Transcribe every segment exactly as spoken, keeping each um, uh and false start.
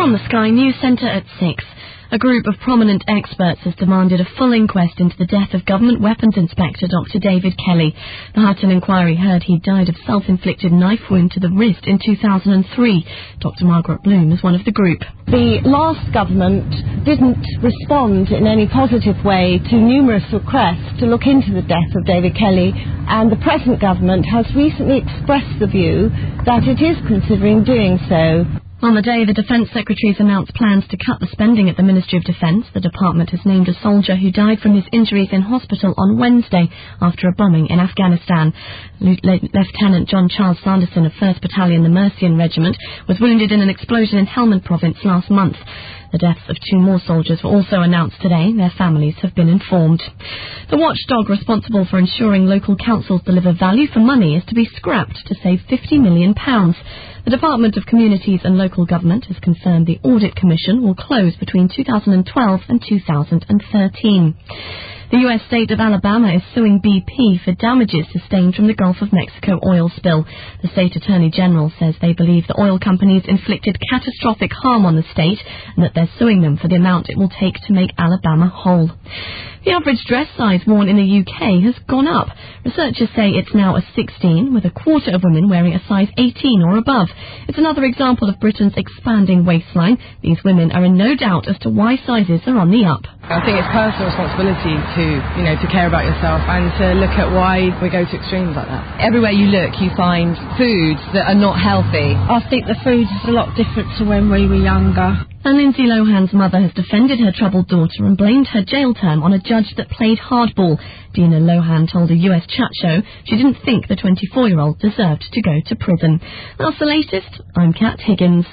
From the Sky News Centre at six. A group of prominent experts has demanded a full inquest into the death of Government Weapons Inspector Doctor David Kelly. The Hutton inquiry heard he died of self-inflicted knife wound to the wrist in two thousand three. Doctor Margaret Bloom is one of the group. The last government didn't respond in any positive way to numerous requests to look into the death of David Kelly, and the present government has recently expressed the view that it is considering doing so. On the day, the Defence Secretary's announced plans to cut the spending at the Ministry of Defence. The department has named a soldier who died from his injuries in hospital on Wednesday after a bombing in Afghanistan. Lieutenant John Charles Sanderson of first Battalion, the Mercian Regiment, was wounded in an explosion in Helmand Province last month. The deaths of two more soldiers were also announced today. Their families have been informed. The watchdog responsible for ensuring local councils deliver value for money is to be scrapped to save fifty million pounds. The Department of Communities and Local Government has confirmed the Audit Commission will close between two thousand twelve and two thousand thirteen. The U S state of Alabama is suing B P for damages sustained from the Gulf of Mexico oil spill. The state attorney general says they believe the oil companies inflicted catastrophic harm on the state and that they're suing them for the amount it will take to make Alabama whole. The average dress size worn in the U K has gone up. Researchers say it's now a sixteen, with a quarter of women wearing a size eighteen or above. It's another example of Britain's expanding waistline. These women are in no doubt as to why sizes are on the up. I think it's personal responsibility to, you know, to care about yourself and to look at why we go to extremes like that. Everywhere you look, you find foods that are not healthy. I think the food is a lot different to when we were younger. And Lindsay Lohan's mother has defended her troubled daughter and blamed her jail term on a judge that played hardball. Dina Lohan told a U S chat show she didn't think the twenty-four-year-old deserved to go to prison. That's the latest. I'm Kat Higgins.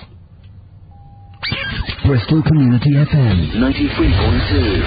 Bristol Community F M ninety-three point two.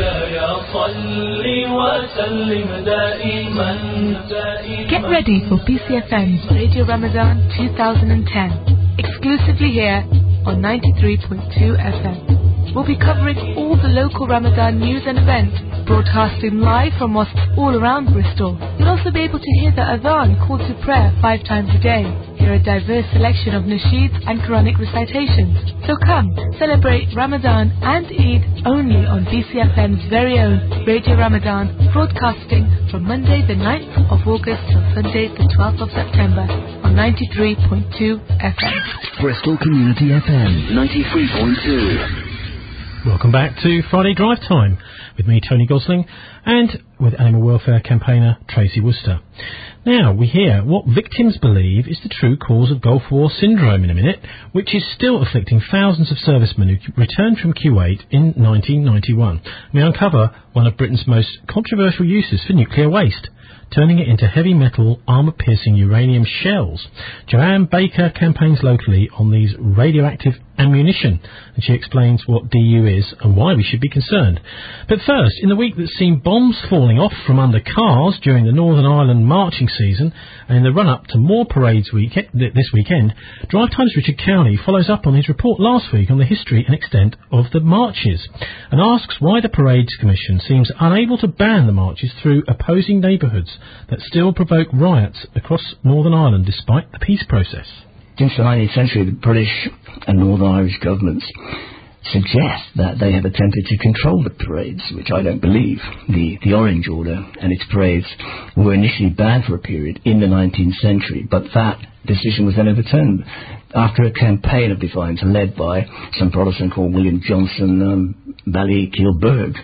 Get ready for B C F M's Radio Ramadan twenty ten, exclusively here on ninety-three point two F M. We'll be covering all the local Ramadan news and events, broadcasting live from mosques all around Bristol. You'll also be able to hear the adhan called to prayer five times a day. Hear a diverse selection of nasheeds and Quranic recitations. So come, celebrate Ramadan and Eid only on B C F M's very own Radio Ramadan, broadcasting from Monday the ninth of August till Sunday the twelfth of September on ninety-three point two F M. Bristol Community F M ninety-three point two. Welcome back to Friday Drive Time with me, Tony Gosling, and with animal welfare campaigner Tracy Worcester. Now, we hear what victims believe is the true cause of Gulf War syndrome in a minute, which is still afflicting thousands of servicemen who returned from Kuwait in nineteen ninety-one. We uncover one of Britain's most controversial uses for nuclear waste, turning it into heavy metal, armour-piercing uranium shells. Joanne Baker campaigns locally on these radioactive ammunition, and she explains what D U is and why we should be concerned. But first, in the week that's seen bombs falling off from under cars during the Northern Ireland marching season, and in the run-up to more parades week- this weekend, Drive Time's Richard Cowney follows up on his report last week on the history and extent of the marches, and asks why the Parades Commission seems unable to ban the marches through opposing neighbourhoods that still provoke riots across Northern Ireland despite the peace process. Since the nineteenth century, the British and Northern Irish governments suggest that they have attempted to control the parades, which I don't believe. The, the Orange Order and its parades were initially banned for a period in the nineteenth century, but that decision was then overturned after a campaign of defiance led by some Protestant called William Johnson, um, Ballykilberg.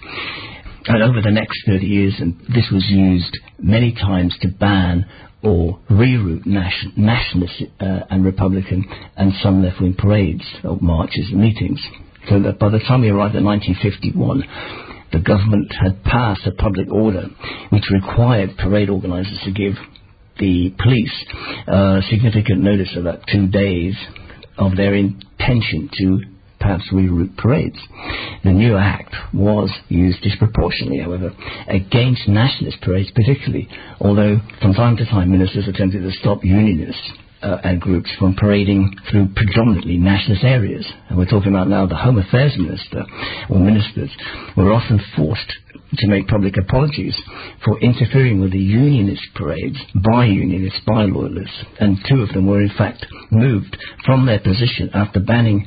And over the next thirty years, and this was used many times to ban or reroute nation, nationalist uh, and Republican and some left-wing parades or marches and meetings. So that by the time we arrived at nineteen fifty-one, the government had passed a public order which required parade organisers to give the police uh, significant notice of about two days of their intention to perhaps reroute parades. The new act was used disproportionately, however, against nationalist parades particularly, although from time to time ministers attempted to stop unionists uh, and groups from parading through predominantly nationalist areas. And we're talking about now the Home Affairs Minister or ministers were often forced to make public apologies for interfering with the unionist parades by unionists, by loyalists, and two of them were in fact moved from their position after banning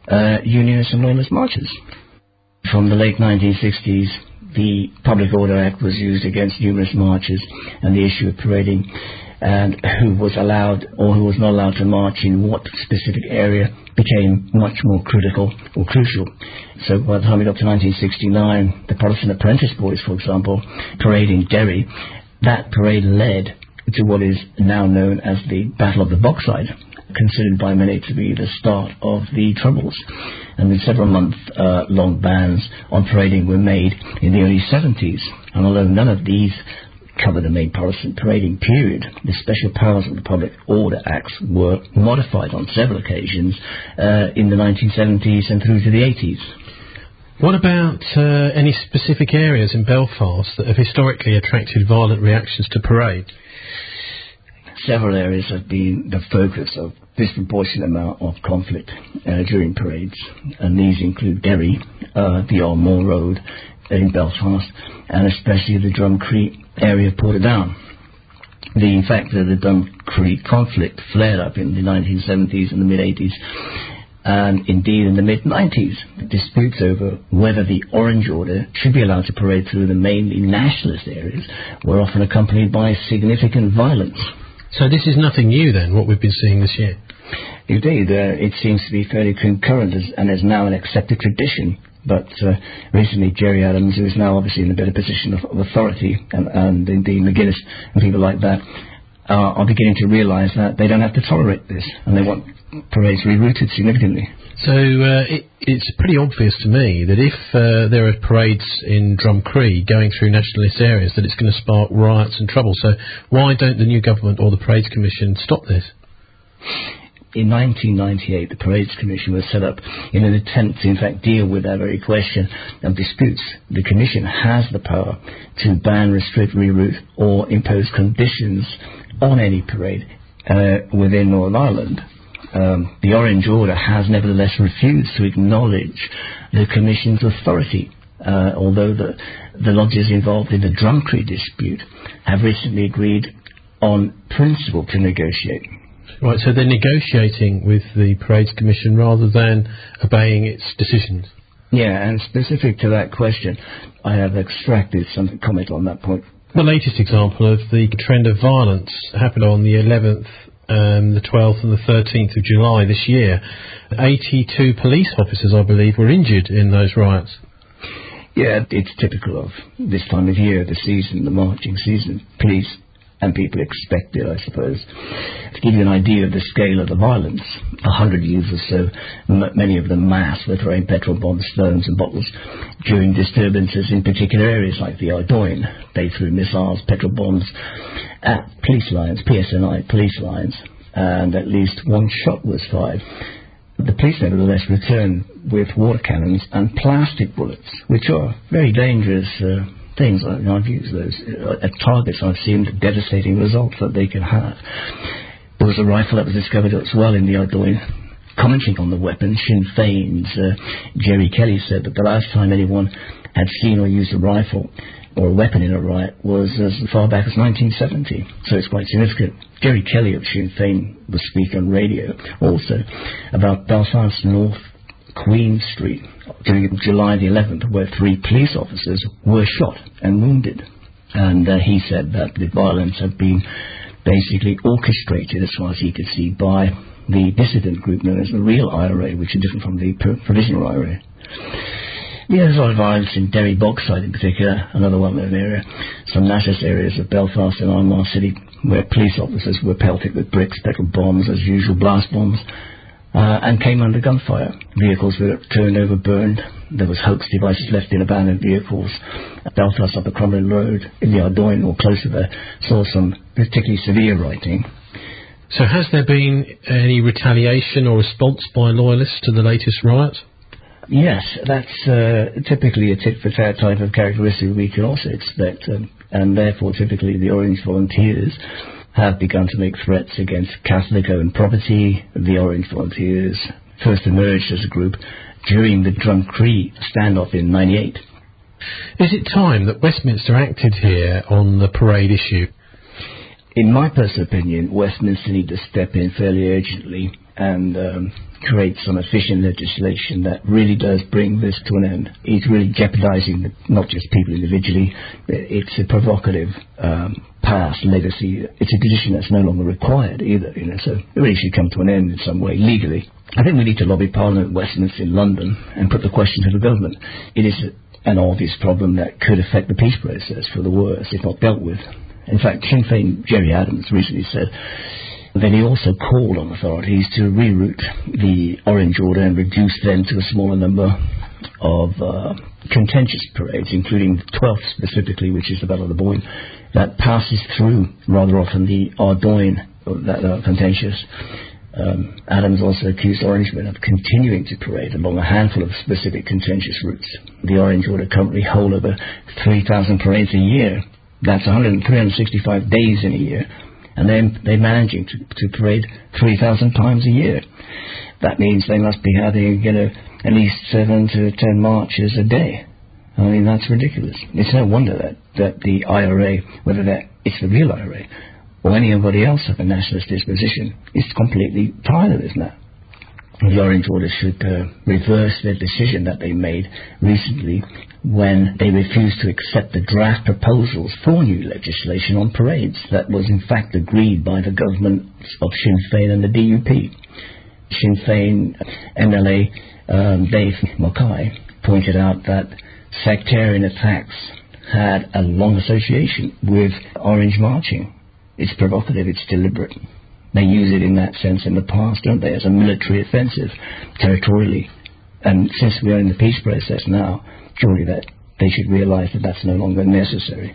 uh, unionist and loyalist marches. From the late nineteen sixties, the Public Order Act was used against numerous marches, and the issue of parading and who was allowed or who was not allowed to march in what specific area became much more critical or crucial. So by the time we got to nineteen sixty-nine, the Protestant Apprentice Boys, for example, parade in Derry, that parade led to what is now known as the Battle of the Bogside, considered by many to be the start of the Troubles. And the several month uh, long bans on parading were made in the early seventies. And although none of these cover the main Protestant parading period, the special powers of the Public Order Acts were modified on several occasions uh, in the nineteen seventies and through to the eighties. What about uh, any specific areas in Belfast that have historically attracted violent reactions to parade? Several areas have been the focus of disproportionate amount of conflict uh, during parades, and these include Derry, uh, the Armagh Road in Belfast, and especially the Drumcree area of Portadown. The fact that the Drumcree conflict flared up in the nineteen seventies and the mid-eighties, and indeed in the mid-nineties, disputes over whether the Orange Order should be allowed to parade through the mainly nationalist areas were often accompanied by significant violence. So this is nothing new then, what we've been seeing this year? Indeed, uh, it seems to be fairly concurrent as, and is now an accepted tradition. But uh, recently Gerry Adams, who is now obviously in a better position of, of authority, and, and indeed McGuinness and people like that, uh, are beginning to realise that they don't have to tolerate this, and they want parades rerouted significantly. So uh, it, it's pretty obvious to me that if uh, there are parades in Drumcree going through nationalist areas, that it's going to spark riots and trouble. So why don't the new government or the Parades Commission stop this? In nineteen ninety-eight, the Parades Commission was set up in an attempt to, in fact, deal with that very question of disputes. The Commission has the power to ban, restrict, reroute, or impose conditions on any parade uh, within Northern Ireland. Um, the Orange Order has nevertheless refused to acknowledge the Commission's authority, uh, although the, the lodges involved in the Drumcree dispute have recently agreed on principle to negotiate. Right, so they're negotiating with the Parades Commission rather than obeying its decisions. Yeah, and specific to that question, I have extracted some comment on that point. The latest example of the trend of violence happened on the eleventh, um, the twelfth and the thirteenth of July this year. eighty-two police officers, I believe, were injured in those riots. Yeah, it's typical of this time of year, the season, the marching season. Police and people expect it, I suppose. To give you an idea of the scale of the violence, a hundred youths or so, m- many of them mass, were throwing petrol bombs, stones and bottles during disturbances in particular areas like the Ardoyne. They threw missiles, petrol bombs at police lines, P S N I police lines, and at least one shot was fired. The police nevertheless returned with water cannons and plastic bullets, which are very dangerous uh, things. I mean, I've used those uh, at targets. I've seen the devastating results that they can have. There was a rifle that was discovered as well in the Ardoyne. Commenting on the weapon, Sinn Féin's uh, Gerry Kelly said that the last time anyone had seen or used a rifle or a weapon in a riot was as far back as nineteen seventy. So it's quite significant. Gerry Kelly of Sinn Féin was speaking on radio also about Belfast North Queen Street during July the eleventh, where three police officers were shot and wounded. And uh, he said that the violence had been basically orchestrated, as far as he could see, by the dissident group known as the Real I R A, which is different from the pro- Provisional I R A. Yeah, there's a lot of violence in Derry Bogside in particular, another well-known area. Some nationalist areas of Belfast and Armagh City, where police officers were pelted with bricks, petrol bombs, as usual, blast bombs, Uh, and came under gunfire. Vehicles were turned over, burned. There was hoax devices left in abandoned vehicles. Belfast up the Crumlin Road in the Ardoyne or closer there saw some particularly severe rioting. So has there been any retaliation or response by loyalists to the latest riot? Yes, that's uh, typically a tit-for-tat type of characteristic we can also expect, um, and therefore typically the Orange Volunteers have begun to make threats against Catholic-owned property. The Orange Volunteers first emerged as a group during the Drumcree standoff in ninety-eight. Is it time that Westminster acted here on the parade issue? In my personal opinion, Westminster need to step in fairly urgently and um, create some efficient legislation that really does bring this to an end. It's really jeopardizing not just people individually. It's a provocative um, past legacy. It's a tradition that's no longer required either, you know, so it really should come to an end in some way legally. I think we need to lobby Parliament Westminster in London and put the question to the government. It is an obvious problem that could affect the peace process for the worse if not dealt with. In fact, Sinn Féin Gerry Adams recently said that he also called on authorities to reroute the Orange Order and reduce them to a smaller number of uh, contentious parades, including the twelfth specifically, which is the Battle of the Boyne, that passes through rather often the Ardoyne that are contentious. Um, Adams also accused Orangemen of continuing to parade along a handful of specific contentious routes. The Orange Order currently hold over three thousand parades a year. That's one hundred, three hundred sixty-five days in a year. And they're, they're managing to, to parade three thousand times a year. That means they must be having, you know, at least seven to ten marches a day. I mean, that's ridiculous. It's no wonder that, that the I R A, whether that it's the real I R A, or anybody else of a nationalist disposition, is completely tired of this now. The Orange Order should uh, reverse their decision that they made recently when they refused to accept the draft proposals for new legislation on parades that was in fact agreed by the governments of Sinn Féin and the D U P. Sinn Féin M L A um, Dave Mackay pointed out that sectarian attacks had a long association with Orange marching. It's provocative, it's deliberate. They use it in that sense in the past, don't they, as a military offensive, territorially. And since we are in the peace process now, surely that they should realise that that's no longer necessary.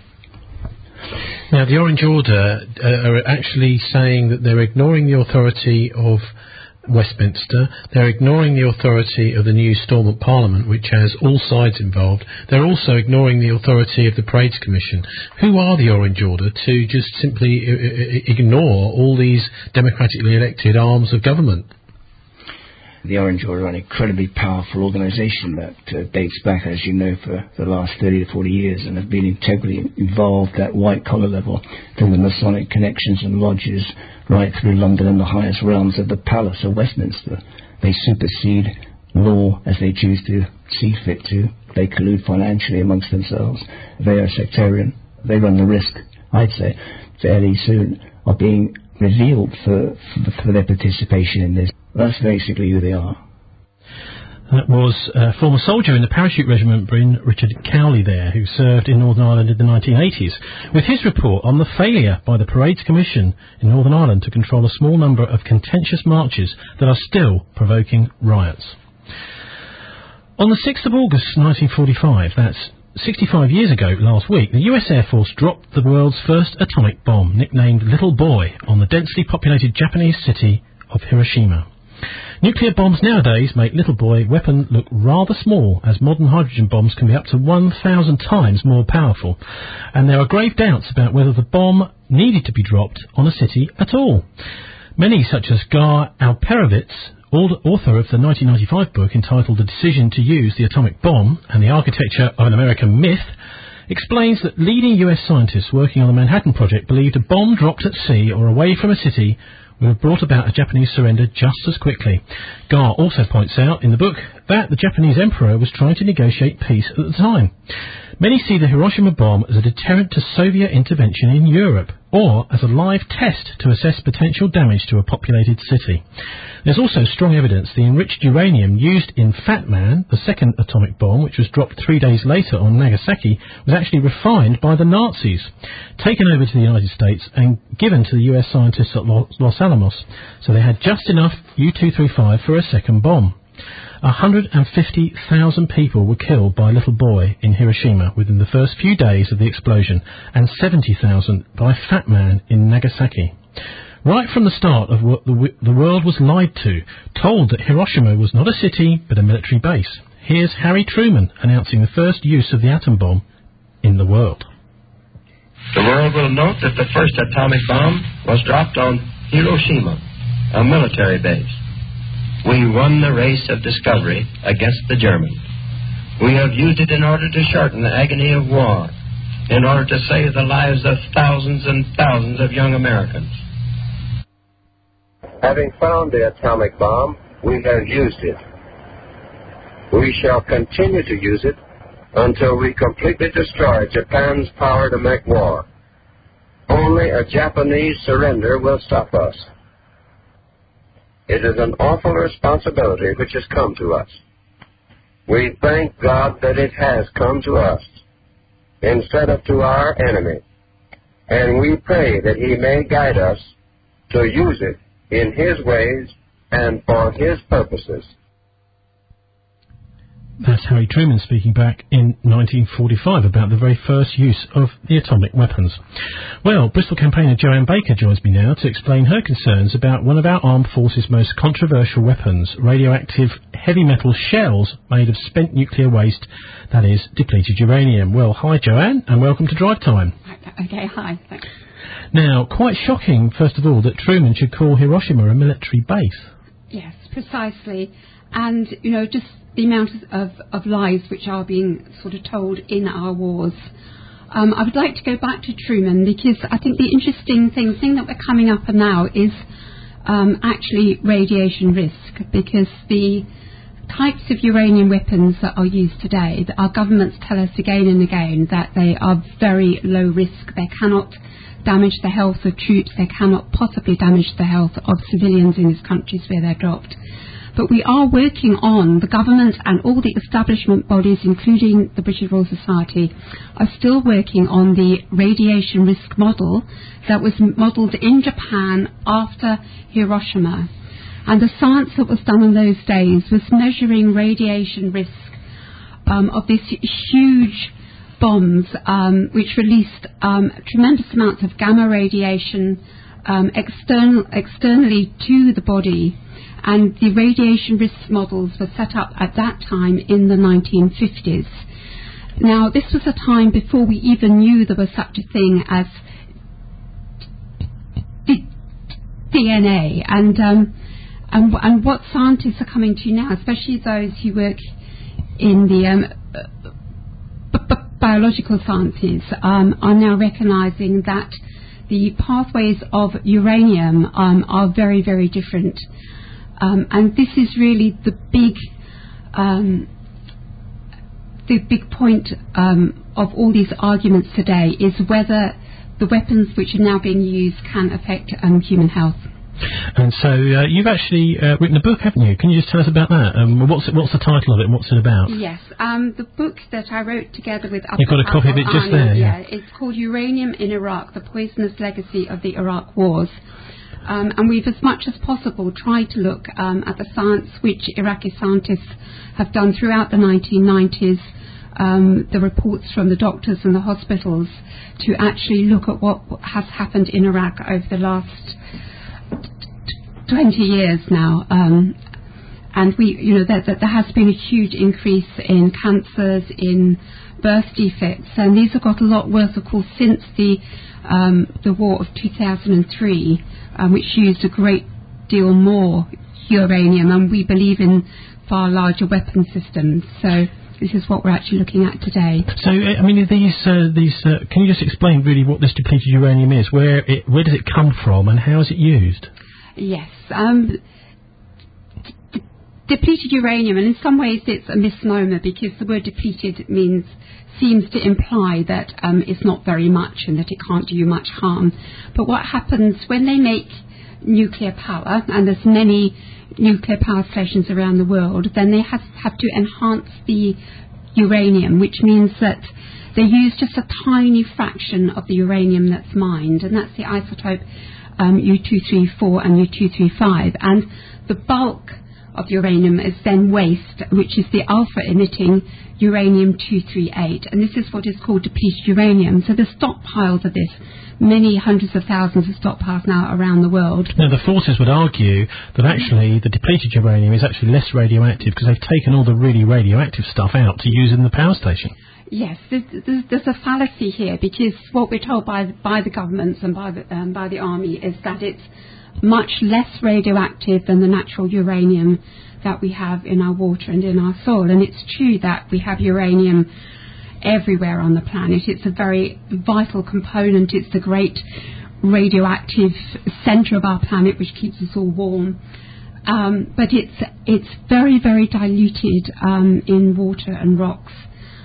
Now, the Orange Order uh, are actually saying that they're ignoring the authority of Westminster, they're ignoring the authority of the new Stormont Parliament, which has all sides involved. They're also ignoring the authority of the Parades Commission. Who are the Orange Order to just simply I- I- ignore all these democratically elected arms of government? The Orange Order are an incredibly powerful organisation that uh, dates back, as you know, for the last thirty to forty years and have been integrally involved at white-collar level through the Masonic connections and lodges right through London and the highest realms of the Palace of Westminster. They supersede law as they choose to see fit to. They collude financially amongst themselves. They are sectarian. They run the risk, I'd say, fairly soon of being revealed for, for, for their participation in this. That's basically who they are. That was a former soldier in the Parachute Regiment, Bryn, Richard Cowley there, who served in Northern Ireland in the nineteen eighties, with his report on the failure by the Parades Commission in Northern Ireland to control a small number of contentious marches that are still provoking riots. On the sixth of August nineteen forty-five, that's sixty-five years ago last week, the U S Air Force dropped the world's first atomic bomb, nicknamed Little Boy, on the densely populated Japanese city of Hiroshima. Nuclear bombs nowadays make Little Boy weapon look rather small, as modern hydrogen bombs can be up to one thousand times more powerful, and there are grave doubts about whether the bomb needed to be dropped on a city at all. Many, such as Gar Alperovitz, author of the nineteen ninety-five book entitled The Decision to Use the Atomic Bomb and the Architecture of an American Myth, explains that leading U S scientists working on the Manhattan Project believed a bomb dropped at sea or away from a city would have brought about a Japanese surrender just as quickly. Gar also points out in the book that the Japanese emperor was trying to negotiate peace at the time. Many see the Hiroshima bomb as a deterrent to Soviet intervention in Europe, or as a live test to assess potential damage to a populated city. There's also strong evidence the enriched uranium used in Fat Man, the second atomic bomb, which was dropped three days later on Nagasaki, was actually refined by the Nazis, taken over to the United States and given to the U S scientists at Los Alamos, so they had just enough U two thirty-five for a second bomb. one hundred fifty thousand people were killed by Little Boy in Hiroshima within the first few days of the explosion, and seventy thousand by Fat Man in Nagasaki. Right from the start of what the, the world was lied to, told that Hiroshima was not a city but a military base. Here's Harry Truman announcing the first use of the atom bomb in the world. The world will note that the first atomic bomb was dropped on Hiroshima, a military base. We won the race of discovery against the Germans. We have used it in order to shorten the agony of war, in order to save the lives of thousands and thousands of young Americans. Having found the atomic bomb, we have used it. We shall continue to use it until we completely destroy Japan's power to make war. Only a Japanese surrender will stop us. It is an awful responsibility which has come to us. We thank God that it has come to us instead of to our enemy, and we pray that He may guide us to use it in His ways and for His purposes. That's Harry Truman speaking back in nineteen forty-five about the very first use of the atomic weapons. Well, Bristol campaigner Joanne Baker joins me now to explain her concerns about one of our armed forces' most controversial weapons, radioactive heavy metal shells made of spent nuclear waste, that is, depleted uranium. Well, hi Joanne, and welcome to Drive Time. Okay, hi, thanks. Now, quite shocking, first of all, that Truman should call Hiroshima a military base. Yes, precisely. And, you know, just the amount of, of lies which are being sort of told in our wars. Um, I would like to go back to Truman because I think the interesting thing, thing that we're coming up on now is um, actually radiation risk, because the types of uranium weapons that are used today, that our governments tell us again and again that they are very low risk. They cannot damage the health of troops. They cannot possibly damage the health of civilians in these countries where they're dropped. But we are working on, the government and all the establishment bodies, including the British Royal Society, are still working on the radiation risk model that was modelled in Japan after Hiroshima. And the science that was done in those days was measuring radiation risk um, of these huge bombs um, which released um, tremendous amounts of gamma radiation um, external, externally to the body. And the radiation risk models were set up at that time in the nineteen fifties. Now, this was a time before we even knew there was such a thing as D- DNA. And, um, and, and what scientists are coming to now, especially those who work in the um, b- b- biological sciences, um, are now recognizing that the pathways of uranium um, are very, very different. Um, and this is really the big, um, the big point um, of all these arguments today, is whether the weapons which are now being used can affect um, human health. And so uh, you've actually uh, written a book, haven't you? Can you just tell us about that? Um, what's what's the title of it and what's it about? Yes, um, the book that I wrote together with Upper You've got a copy of it just Arnie, there. Yeah. yeah, it's called Uranium in Iraq: The Poisonous Legacy of the Iraq Wars. Um, and we've, as much as possible, tried to look um, at the science which Iraqi scientists have done throughout the nineteen nineties, um, the reports from the doctors and the hospitals, to actually look at what has happened in Iraq over the last twenty years now. Um, and we, you know, there, there has been a huge increase in cancers, in birth defects, and these have got a lot worse, of course, since the um, the war of two thousand three. Um, which used a great deal more uranium, and we believe in far larger weapon systems. So this is what we're actually looking at today. So, I mean, these uh, these uh, can you just explain really what this depleted uranium is? Where it, where does it come from, and how is it used? Yes, um, d- depleted uranium, and in some ways it's a misnomer, because the word depleted means seems to imply that um, it's not very much and that it can't do you much harm. But what happens when they make nuclear power, and there's many nuclear power stations around the world, then they have, have to enhance the uranium, which means that they use just a tiny fraction of the uranium that's mined, and that's the isotope um, U two thirty-four and U two thirty-five. And the bulk of uranium is then waste, which is the alpha-emitting uranium two thirty-eight, and this is what is called depleted uranium. So there's stockpiles of this, many hundreds of thousands of stockpiles now around the world. Now, the forces would argue that actually the depleted uranium is actually less radioactive because they've taken all the really radioactive stuff out to use in the power station. Yes, there's, there's, there's a fallacy here, because what we're told by, by the governments and by the, um, by the army is that it's much less radioactive than the natural uranium that we have in our water and in our soil. And it's true that we have uranium everywhere on the planet. It's a very vital component. It's the great radioactive centre of our planet, which keeps us all warm. Um, but it's it's very, very diluted um, in water and rocks.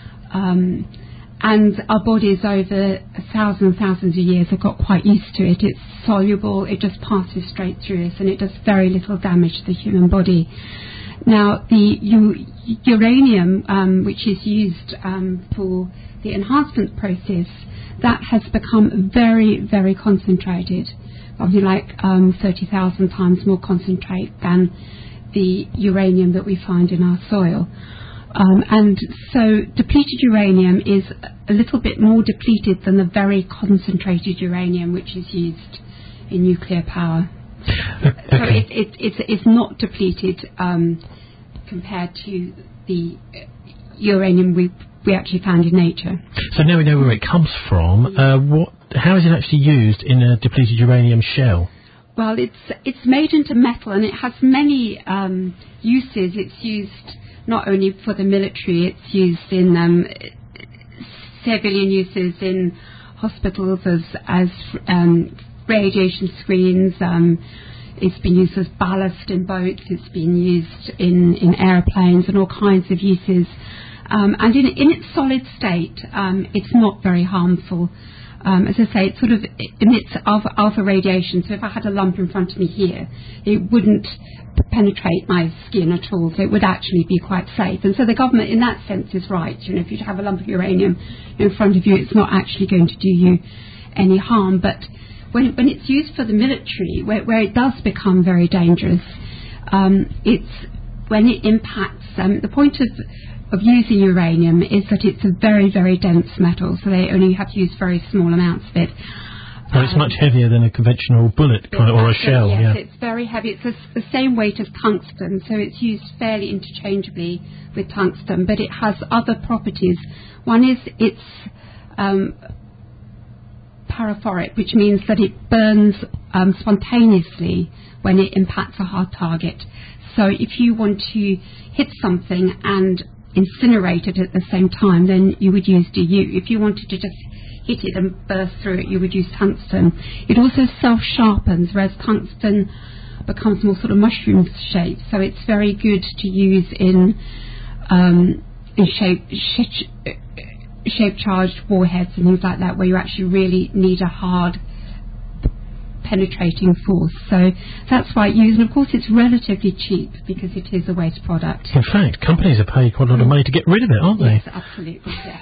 Um, and our bodies over thousands and thousands of years have got quite used to it. It's soluble, it just passes straight through us, and it does very little damage to the human body. Now, the u- uranium, um, which is used um, for the enhancement process, that has become very, very concentrated, probably like um, thirty thousand times more concentrate than the uranium that we find in our soil. Um, and so depleted uranium is a little bit more depleted than the very concentrated uranium which is used in nuclear power. Okay. So it, it, it's, it's not depleted um, compared to the uranium we we actually found in nature. So now we know where it comes from. Uh, what? How is it actually used in a depleted uranium shell? Well, it's it's made into metal, and it has many um, uses. It's used not only for the military; it's used in um, civilian uses in hospitals as as um, radiation screens. Um, it's been used as ballast in boats. It's been used in in airplanes and all kinds of uses. Um, and in, in its solid state, um, it's not very harmful. Um, as I say, it sort of emits alpha, alpha radiation. So if I had a lump in front of me here, it wouldn't penetrate my skin at all. So it would actually be quite safe. And so the government, in that sense, is right. You know, if you have a lump of uranium in front of you, it's not actually going to do you any harm. But when, when it's used for the military, where, where it does become very dangerous, um, it's when it impacts. Um, the point of of using uranium is that it's a very, very dense metal, so they only have to use very small amounts of it. So it's um, much heavier than a conventional bullet kind of, or a shell. Yes, yeah. It's very heavy. It's the, the same weight as tungsten, so it's used fairly interchangeably with tungsten, but it has other properties. One is it's um, paraphoric, which means that it burns um, spontaneously when it impacts a hard target. So if you want to hit something and incinerate it at the same time, then you would use D U. If you wanted to just hit it and burst through it, you would use tungsten. It also self-sharpens, whereas tungsten becomes more sort of mushroom shaped. So it's very good to use in um, in shape, shape shape charged warheads and things like that, where you actually really need a hard penetrating force. So that's why it's used, and of course it's relatively cheap because it is a waste product. In fact, companies are paying quite a lot of money to get rid of it, aren't they? Yes, absolutely. Yeah.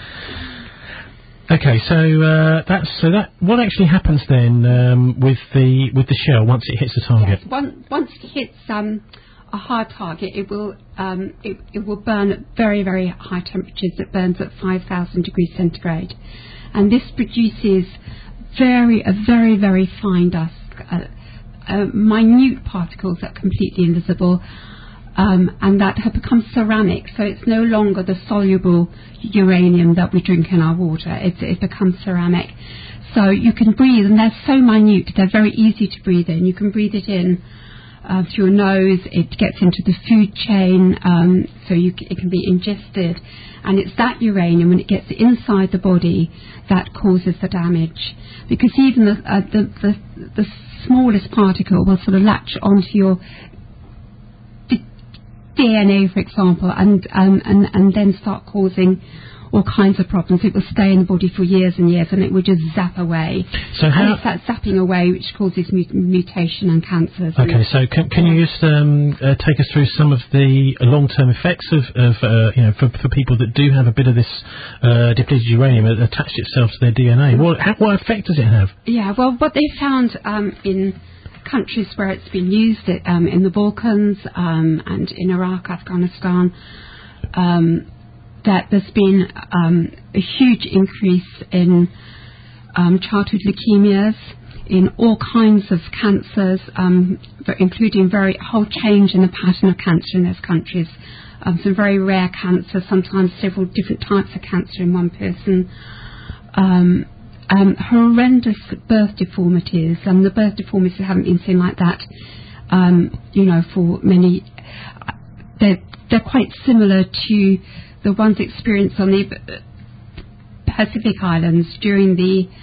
Okay, so uh, that's so that what actually happens then um, with the with the shell once it hits the target? Yes, one, once it hits um, a hard target, it will um, it, it will burn at very, very high temperatures. It burns at five thousand degrees centigrade, and this produces very a very very fine dust, uh, uh, minute particles that are completely invisible, um, and that have become ceramic. So it's no longer the soluble uranium that we drink in our water. It's, it becomes ceramic. So you can breathe, and they're so minute, they're very easy to breathe in. You can breathe it in uh, through your nose. It gets into the food chain, um, so you c- it can be ingested. And it's that uranium, when it gets inside the body, that causes the damage. Because even the, uh, the, the, the smallest particle will sort of latch onto your d- D N A, for example, and, um, and, and then start causing all kinds of problems. It will stay in the body for years and years, and it will just zap away. So how? And it's that zapping away which causes mut- mutation and cancers. Okay, and so can, can you just um, uh, take us through some of the long-term effects of, of uh, you know, for, for people that do have a bit of this uh, depleted uranium attached itself to their D N A? What, how, what effect does it have? Yeah, well, what they found um, in countries where it's been used, it, um, in the Balkans um, and in Iraq, Afghanistan, um, that there's been um, a huge increase in um, childhood leukemias, in all kinds of cancers, um, including very whole change in the pattern of cancer in those countries. Um, some very rare cancer, sometimes several different types of cancer in one person. Um, um, horrendous birth deformities, and the birth deformities haven't been seen like that, um, you know, for many. They're, they're quite similar to the ones experienced on the Pacific Islands during the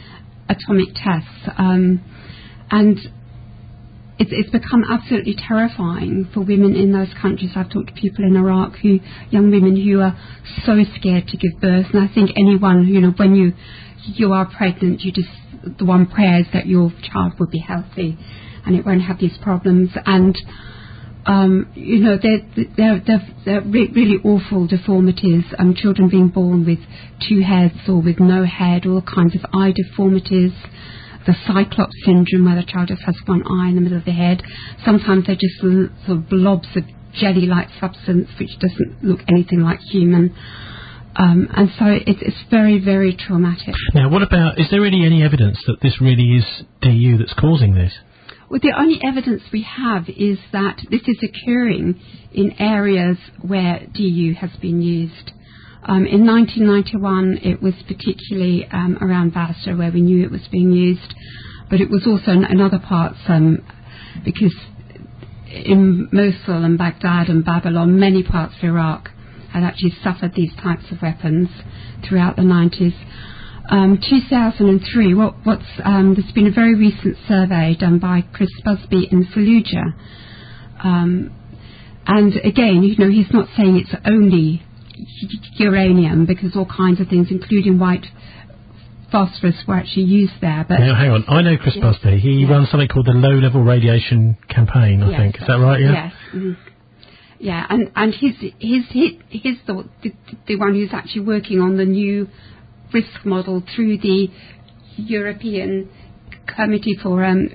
atomic tests, um, and it's, it's become absolutely terrifying for women in those countries. I've talked to people in Iraq, who young women who are so scared to give birth, and I think anyone, you know, when you you are pregnant, you just the one prayer is that your child will be healthy and it won't have these problems. And um, you know, they're they're, they're, they're re- really awful deformities. Um, children being born with two heads or with no head, all kinds of eye deformities. The cyclops syndrome, where the child just has one eye in the middle of the head. Sometimes they're just l- sort of blobs of jelly-like substance which doesn't look anything like human. Um, and so it's, it's very, very traumatic. Now, what about, is there really any evidence that this really is D U that's causing this? Well, the only evidence we have is that this is occurring in areas where D U has been used. Um, in nineteen ninety-one, it was particularly um, around Basra where we knew it was being used, but it was also in, in other parts, um, because in Mosul and Baghdad and Babylon, many parts of Iraq had actually suffered these types of weapons throughout the nineties. Um, two thousand three, what, what's, um, there's been a very recent survey done by Chris Busby in Fallujah. Um, and again, you know, he's not saying it's only uranium, because all kinds of things, including white phosphorus, were actually used there. But now, hang on, I know Chris yes. Busby. He yes. runs something called the Low Level Radiation Campaign, I yes, think. Is that right? Yeah. Yes. Mm-hmm. Yeah, and and he's he's he, he's the, the the one who's actually working on the new risk model through the European Committee for um,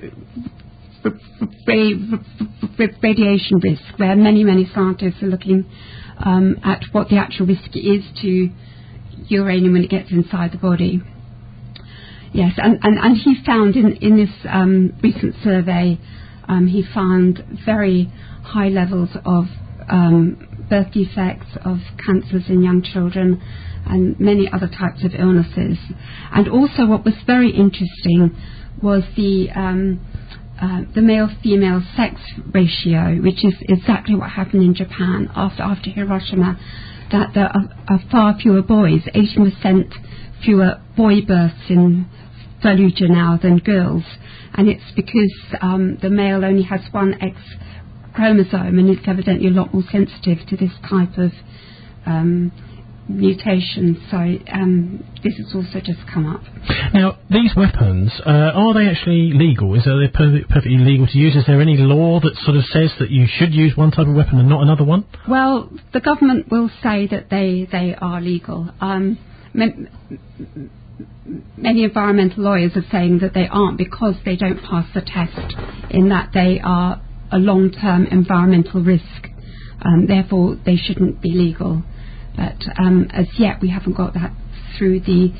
Radiation Risk, where many many scientists are looking um, at what the actual risk is to uranium when it gets inside the body. Yes, and, and, and he found in in this um, recent survey, um, he found very high levels of Um, birth defects, of cancers in young children, and many other types of illnesses. And also, what was very interesting was the um, uh, the male-female sex ratio, which is exactly what happened in Japan after after Hiroshima. That there are, are far fewer boys, eighty percent fewer boy births in Fallujah now than girls, and it's because um, the male only has one X chromosome, and it's evidently a lot more sensitive to this type of um, mutation. So um, this has also just come up. Now, these weapons, uh, are they actually legal? Is they per- perfectly legal to use? Is there any law that sort of says that you should use one type of weapon and not another one? Well, the government will say that they, they are legal. Um, m- Many environmental lawyers are saying that they aren't, because they don't pass the test, in that they are a long-term environmental risk. Um, therefore, they shouldn't be legal. But um, as yet, we haven't got that through the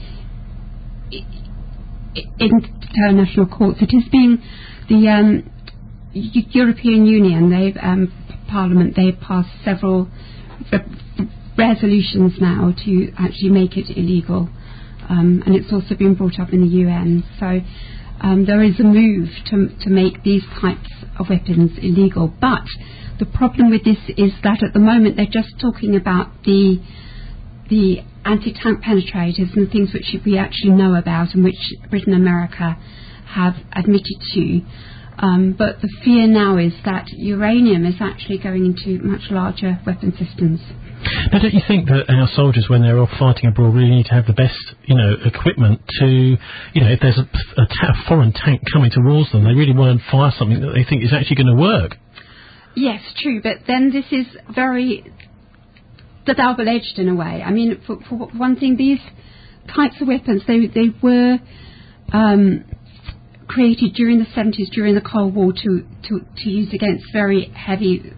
international courts. It is being the um, European Union, they've um, Parliament, they've passed several re- resolutions now to actually make it illegal. Um, and it's also been brought up in the U N. So um, there is a move to, to make these types of weapons illegal. But the problem with this is that at the moment they're just talking about the the anti-tank penetrators and things which we actually know about and which Britain and America have admitted to. Um, but the fear now is that uranium is actually going into much larger weapon systems. Now, don't you think that our soldiers, when they're off fighting abroad, really need to have the best, you know, equipment to, you know, if there's a, a, ta- a foreign tank coming towards them, they really want to fire something that they think is actually going to work? Yes, true, but then this is very double-edged in a way. I mean, for, for one thing, these types of weapons, they they were um, created during the seventies, during the Cold War, to, to, to use against very heavy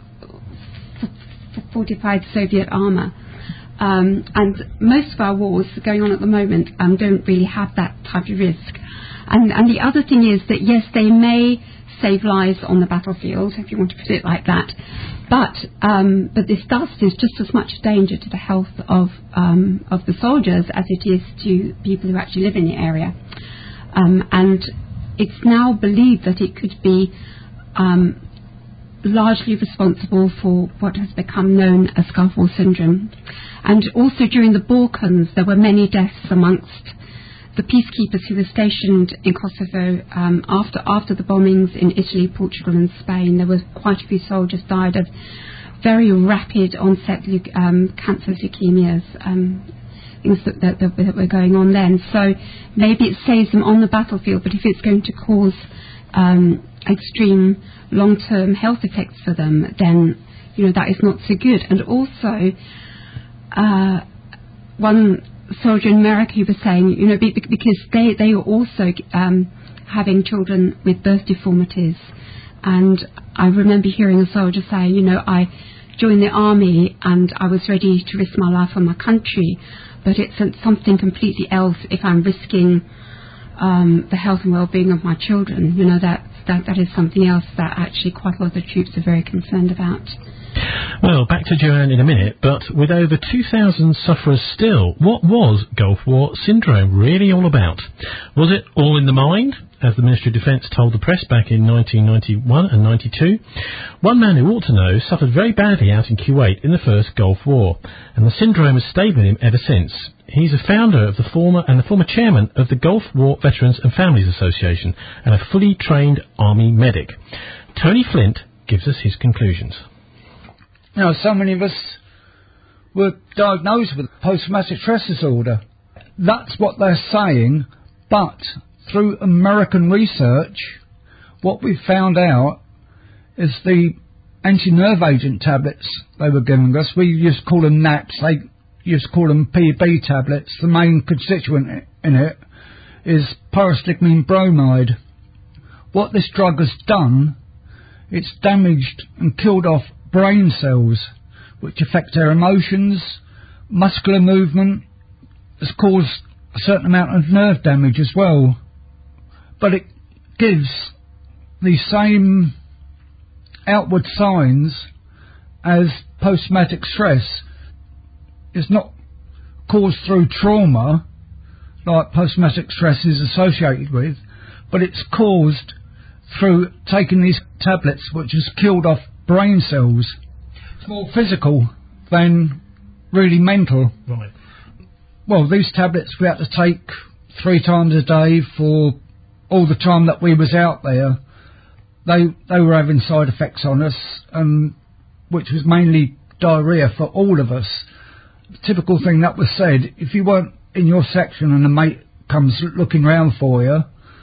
fortified Soviet armour. Um, and most of our wars going on at the moment um, don't really have that type of risk. And, and the other thing is that, yes, they may save lives on the battlefield, if you want to put it like that, but um, but this dust is just as much a danger to the health of um, of the soldiers as it is to people who actually live in the area. Um, and it's now believed that it could be um, largely responsible for what has become known as Gulf War syndrome. And also during the Balkans, there were many deaths amongst the peacekeepers who were stationed in Kosovo um, after after the bombings in Italy, Portugal and Spain. There were quite a few soldiers died of very rapid onset leuc- um, cancer leukemias, um, things that, that, that, that were going on then. So maybe it saves them on the battlefield, but if it's going to cause um, extreme long-term health effects for them, then, you know, that is not so good. And also, uh, one soldier in America who was saying, you know, be, because they, they were also um, having children with birth deformities. And I remember hearing a soldier say, you know, I joined the army and I was ready to risk my life for my country, but it's something completely else if I'm risking um, the health and well-being of my children. You know, that, that that is something else that actually quite a lot of the troops are very concerned about. Well, back to Joanne in a minute, but with over two thousand sufferers still, what was Gulf War syndrome really all about? Was it all in the mind, as the Ministry of Defence told the press back in nineteen ninety-one and ninety-two? One man who ought to know suffered very badly out in Kuwait in the first Gulf War, and the syndrome has stayed with him ever since. He's a founder of the former and the former chairman of the Gulf War Veterans and Families Association, and a fully trained Army medic. Tony Flint gives us his conclusions. You know, so many of us were diagnosed with post-traumatic stress disorder. That's what they're saying, but through American research, what we found out is the anti-nerve agent tablets they were giving us, we used to call them naps, they used to call them P B tablets. The main constituent in it is pyrrolystigmine bromide. What this drug has done, it's damaged and killed off brain cells, which affect their emotions, muscular movement. It's caused a certain amount of nerve damage as well. But it gives the same outward signs as post-traumatic stress. It's not caused through trauma, like post-traumatic stress is associated with, but it's caused through taking these tablets, which has killed off brain cells. It's more physical than really mental. Right. Well, these tablets we had to take three times a day for all the time that we was out there. They they were having side effects on us, and which was mainly diarrhoea for all of us. The typical thing that was said, if you weren't in your section and a mate comes looking round for you,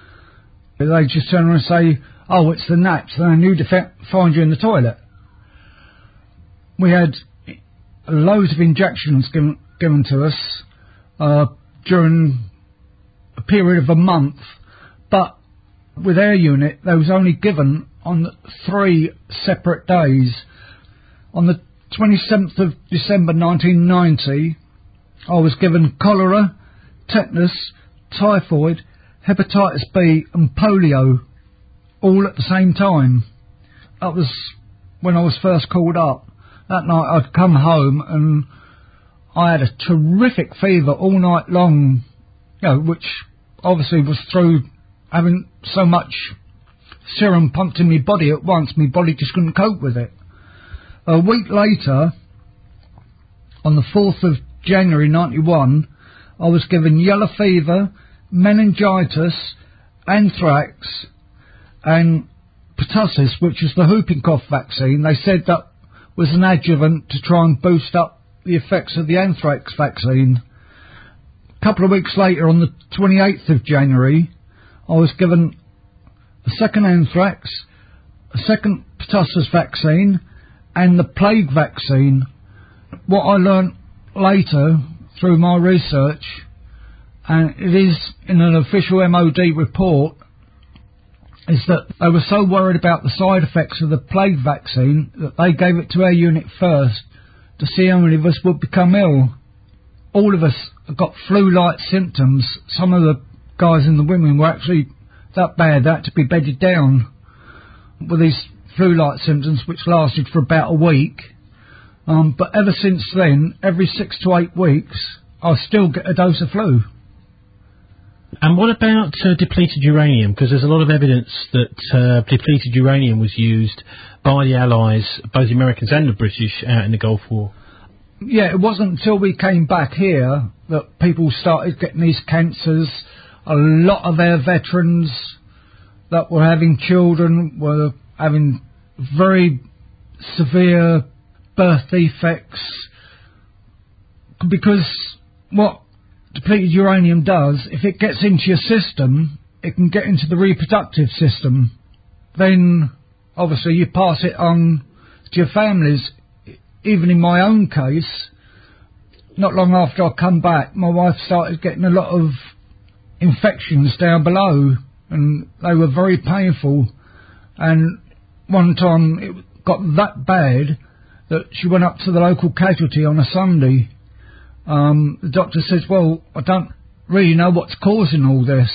they just turn around and say, oh, it's the naps, and I knew to fa- find you in the toilet. We had loads of injections given, given to us uh, during a period of a month, but with Air Unit, they was only given on three separate days. On the twenty-seventh of December nineteen ninety, I was given cholera, tetanus, typhoid, hepatitis B and polio, all at the same time. That was when I was first called up. That night I'd come home and I had a terrific fever all night long, you know, which obviously was through having so much serum pumped in my body at once. My body just couldn't cope with it. A week later, on the fourth of January ninety-one, I was given yellow fever, meningitis, anthrax and pertussis, which is the whooping cough vaccine. They said that was an adjuvant to try and boost up the effects of the anthrax vaccine. A couple of weeks later, on the twenty-eighth of January, I was given a second anthrax, a second pertussis vaccine and the plague vaccine. What I learnt later through my research, and it is in an official M O D report, is that they were so worried about the side effects of the plague vaccine that they gave it to Air Unit first to see how many of us would become ill. All of us got flu-like symptoms. Some of the guys and the women were actually that bad they had to be bedded down with these flu-like symptoms, which lasted for about a week. Um, but ever since then, every six to eight weeks, I still get a dose of flu. And what about uh, depleted uranium? Because there's a lot of evidence that uh, depleted uranium was used by the Allies, both the Americans and the British, out in the Gulf War. Yeah, it wasn't until we came back here that people started getting these cancers. a lot of our veterans that were having children were having very severe birth defects, because what depleted uranium does, if it gets into your system, it can get into the reproductive system. Then obviously you pass it on to your families. Even in my own case, not long after I come back, my wife started getting a lot of infections down below, and they were very painful. And one time it got that bad that she went up to the local casualty on a Sunday. Um, the doctor says, well, I don't really know what's causing all this.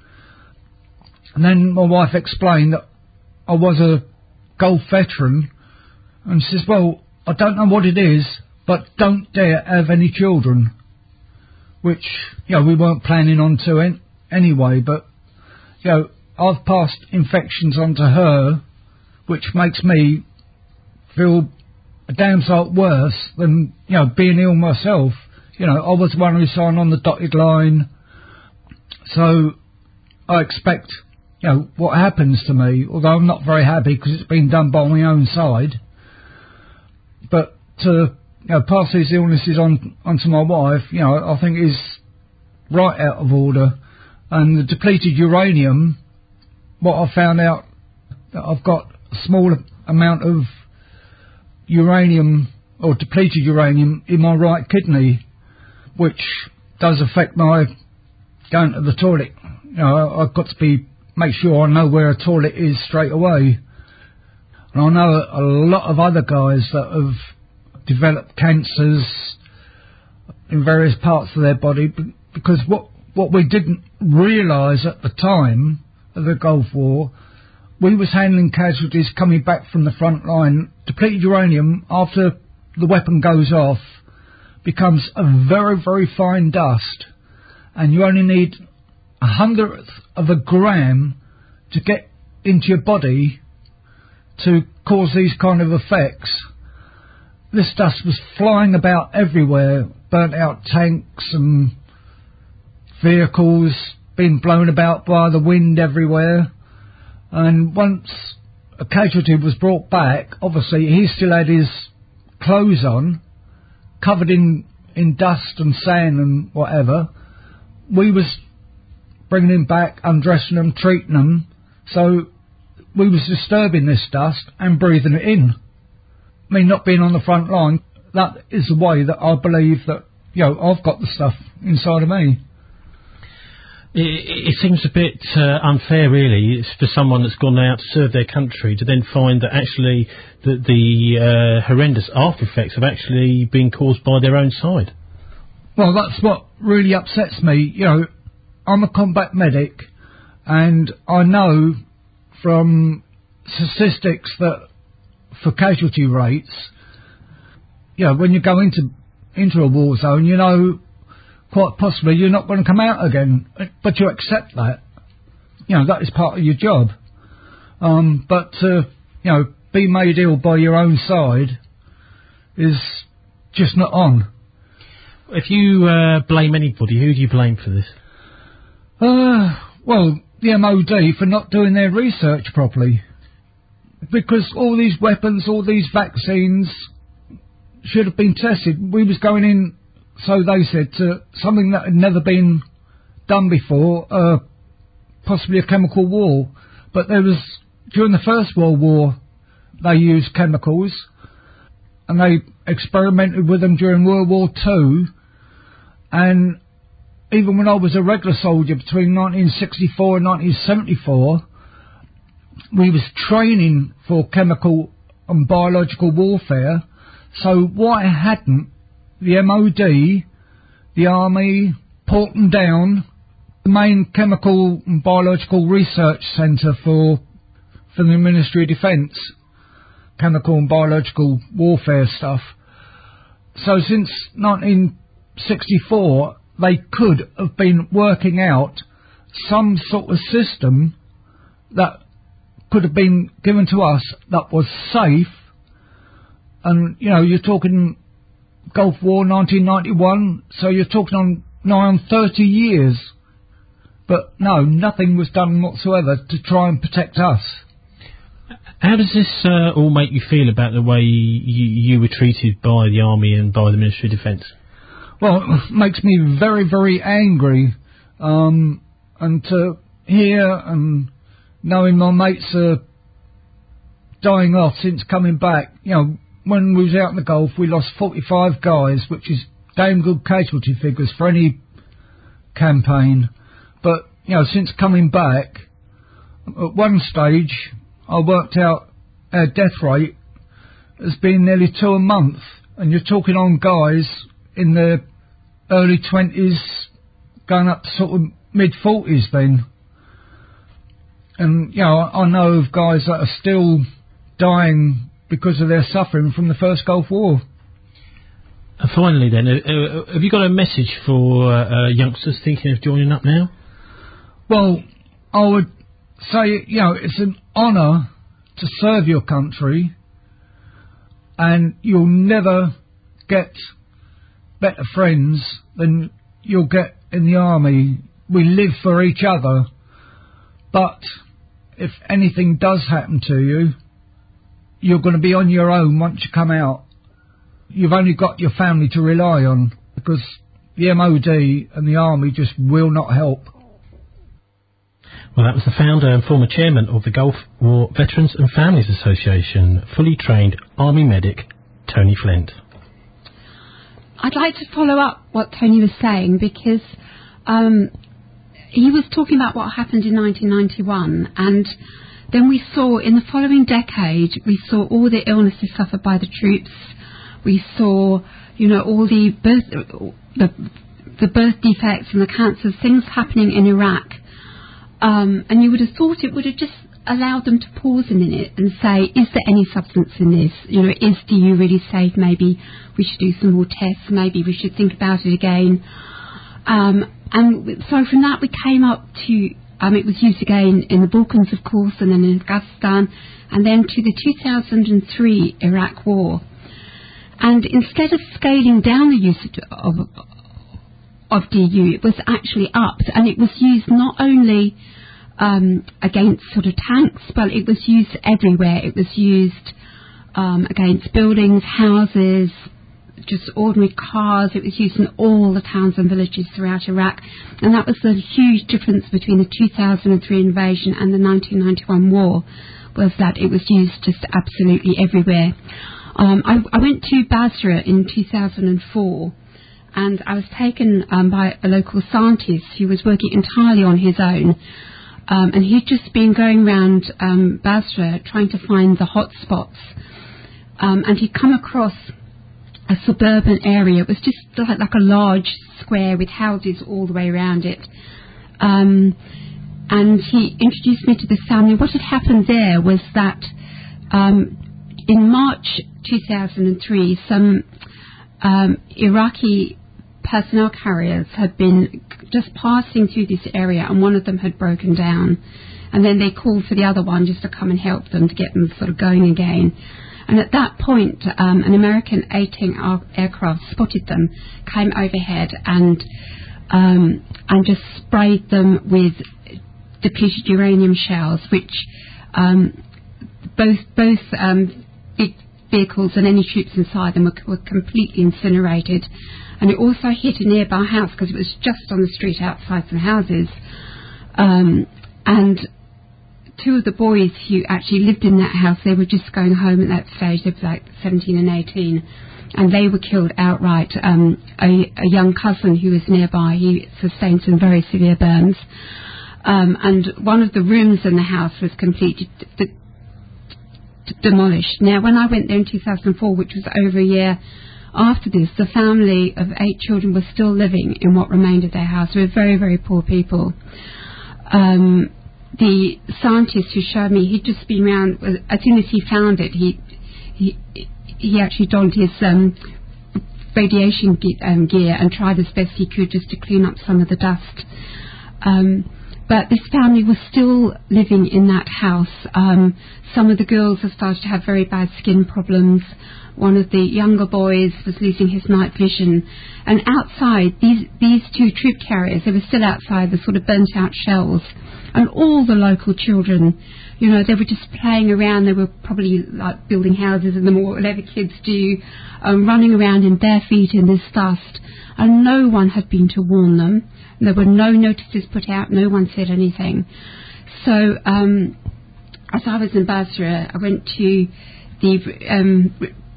And then my wife explained that I was a Gulf veteran, and she says, well, I don't know what it is, but don't dare have any children. Which, you know, we weren't planning on to en- anyway, but, you know, I've passed infections on to her, which makes me feel a damn sight worse than, you know, being ill myself. You know, I was the one who signed on the dotted line, so I expect, you know, what happens to me, although I'm not very happy because it's been done by my own side. But to, you know, pass these illnesses on onto my wife, you know, I think is right out of order. And the depleted uranium, what I found out, that I've got a small amount of uranium, or depleted uranium, in my right kidney, which does affect my going to the toilet. You know, I've got to be make sure I know where a toilet is straight away. And I know a lot of other guys that have developed cancers in various parts of their body, because what what we didn't realise at the time of the Gulf War, we was handling casualties coming back from the front line. Depleted uranium, after the weapon goes off, becomes a very, very fine dust, and you only need a hundredth of a gram to get into your body to cause these kind of effects. This dust was flying about everywhere, burnt out tanks and vehicles, being blown about by the wind everywhere. And once a casualty was brought back, obviously he still had his clothes on, covered in, in dust and sand and whatever. We was bringing him back, undressing him, treating him, so we was disturbing this dust and breathing it in. I mean, not being on the front line, that is the way that I believe that, you know, I've got the stuff inside of me. It, it seems a bit uh, unfair, really, it's for someone that's gone out to serve their country to then find that actually the, the uh, horrendous after effects have actually been caused by their own side. Well, that's what really upsets me. You know, I'm a combat medic, and I know from statistics that for casualty rates, you know, when you go into into a war zone, you know, quite possibly you're not going to come out again, but you accept that. You know, that is part of your job. Um, but to, you know, be made ill by your own side is just not on. If you uh, blame anybody, who do you blame for this? Uh, well, the M O D for not doing their research properly. Because all these weapons, all these vaccines should have been tested. We was going in, so they said, to something that had never been done before, uh, possibly a chemical war. But there was, during the First World War, they used chemicals, and they experimented with them during World War Two, and even when I was a regular soldier between nineteen sixty-four and nineteen seventy-four, we was training for chemical and biological warfare. So why hadn't the M O D, the Army, Porton Down, the main chemical and biological research centre for for the Ministry of Defence, chemical and biological warfare stuff. So since nineteen sixty-four, they could have been working out some sort of system that could have been given to us that was safe. And, you know, you're talking Gulf War nineteen ninety-one, so you're talking on nigh on thirty years But no, nothing was done whatsoever to try and protect us. How does this uh, all make you feel about the way you, you were treated by the Army and by the Ministry of Defence? Well, it makes me very, very angry. Um, and to hear and knowing my mates are dying off since coming back, you know, when we was out in the Gulf, we lost forty-five guys, which is damn good casualty figures for any campaign. But, you know, since coming back, at one stage, I worked out our death rate has been nearly two a month. And you're talking on guys in their early twenties, going up to sort of mid-forties then. And, you know, I know of guys that are still dying because of their suffering from the first Gulf War. And finally then, uh, have you got a message for uh, uh, youngsters thinking of joining up now? Well, I would say, you know, it's an honour to serve your country, and you'll never get better friends than you'll get in the army. We live for each other, but if anything does happen to you, you're going to be on your own once you come out. You've only got your family to rely on, because the M O D and the army just will not help. Well, that was the founder and former chairman of the Gulf War Veterans and Families Association, fully trained Army medic, Tony Flint. I'd like to follow up what Tony was saying, because um, he was talking about what happened in nineteen ninety-one, and then we saw in the following decade, we saw all the illnesses suffered by the troops. We saw, you know, all the birth, the, the birth defects and the cancers, things happening in Iraq. Um, and you would have thought it would have just allowed them to pause a minute and say, is there any substance in this? You know, is D U really safe? Maybe we should do some more tests. Maybe we should think about it again. Um, and so from that we came up to, um, it was used again in the Balkans, of course, and then in Afghanistan, and then to the two thousand three Iraq War. And instead of scaling down the use of, of, of D U, it was actually upped, and it was used not only um, against sort of tanks, but it was used everywhere. It was used um, against buildings, houses, just ordinary cars. It was used in all the towns and villages throughout Iraq, and that was the huge difference between the two thousand three invasion and the nineteen ninety-one war, was that it was used just absolutely everywhere. Um, I, I went to Basra in two thousand four, and I was taken um, by a local scientist who was working entirely on his own, um, and he'd just been going around um, Basra trying to find the hot spots, um, and he'd come across a suburban area. It was just like, like a large square with houses all the way around it, um, and he introduced me to this family. What had happened there was that um, in March two thousand three, some um, Iraqi personnel carriers had been just passing through this area, and one of them had broken down. And then they called for the other one just to come and help them to get them sort of going again. And at that point, um, an American A ten aircraft spotted them, came overhead, and um, and just sprayed them with depleted uranium shells, which um, both both um, big vehicles and any troops inside them were, were completely incinerated. And it also hit a nearby house, because it was just on the street outside some houses. Um, and two of the boys who actually lived in that house, they were just going home at that stage. They were like seventeen and eighteen. And they were killed outright. Um, a, a young cousin who was nearby, he sustained some very severe burns. Um, and one of the rooms in the house was completely d- d- d- demolished. Now, when I went there in two thousand four, which was over a year after this, the family of eight children were still living in what remained of their house. They were very, very poor people. Um, the scientist who showed me, he'd just been around, as soon as he found it, he he, he actually donned his um, radiation ge- um, gear and tried as best he could just to clean up some of the dust. Um, But this family was still living in that house. Um, some of the girls have started to have very bad skin problems. one of the younger boys was losing his night vision. And outside, these, these two troop carriers, they were still outside, the sort of burnt-out shells. And all the local children, you know, they were just playing around. They were probably like building houses in them, or whatever kids do, um, running around in bare feet in this dust. And no one had been to warn them. There were no notices put out. No one said anything. So um, as I was in Basra, I went to the um,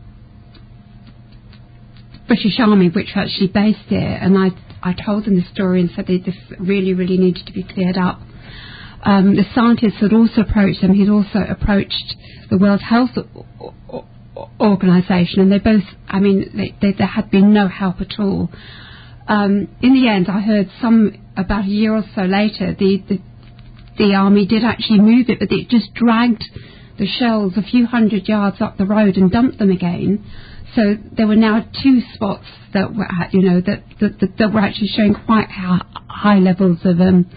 British Army, which were actually based there, and I, I told them the story and said that this really, really needed to be cleared up. Um, the scientists had also approached them. He'd also approached the World Health Organization, and they both, I mean, they, they, there had been no help at all. Um, in the end, I heard some, about a year or so later, the, the, the army did actually move it, but it just dragged the shells a few hundred yards up the road and dumped them again. So there were now two spots that were, you know, that, that, that, that were actually showing quite high, high levels of um,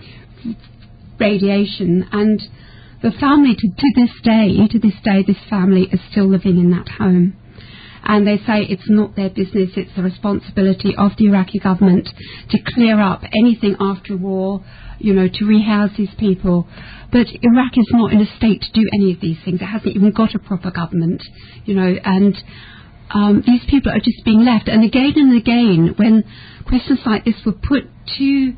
radiation, and the family to, to this day, to this day, this family is still living in that home. And they say it's not their business, it's the responsibility of the Iraqi government to clear up anything after war, you know, to rehouse these people. But Iraq is not in a state to do any of these things. It hasn't even got a proper government, you know, and um, these people are just being left. And again and again, when questions like this were put to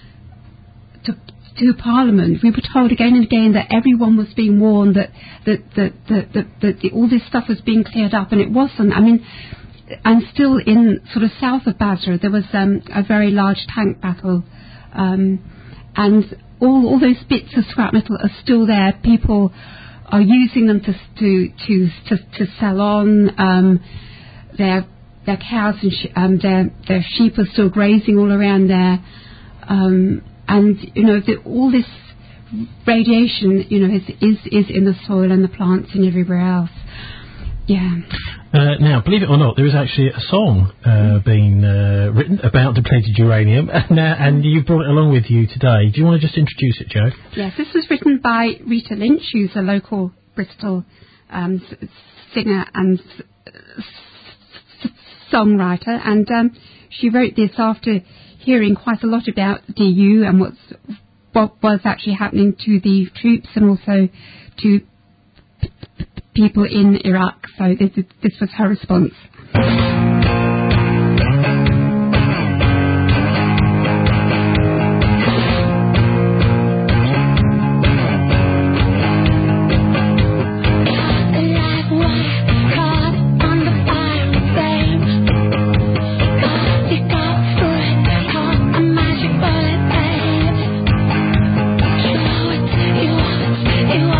to to Parliament, we were told again and again that everyone was being warned, that that that that, that, that the, all this stuff was being cleared up, and it wasn't. I mean, and still in sort of south of Basra, there was um, a very large tank battle, um, and all all those bits of scrap metal are still there. People are using them to to to to, to sell on. Um, their their cows and sh- um, their their sheep are still grazing all around there. Um, And, you know, the, all this radiation, you know, is, is is in the soil and the plants and everywhere else. Yeah. Uh, now, believe it or not, there is actually a song uh, being uh, written about depleted uranium, and, uh, and you've brought it along with you today. Do you want to just introduce it, Jo? Yes, this was written by Rita Lynch, who's a local Bristol um, s- singer and s- s- songwriter, and um, she wrote this after hearing quite a lot about D U and what's, what was actually happening to the troops and also to p- p- people in Iraq. So this, this was her response.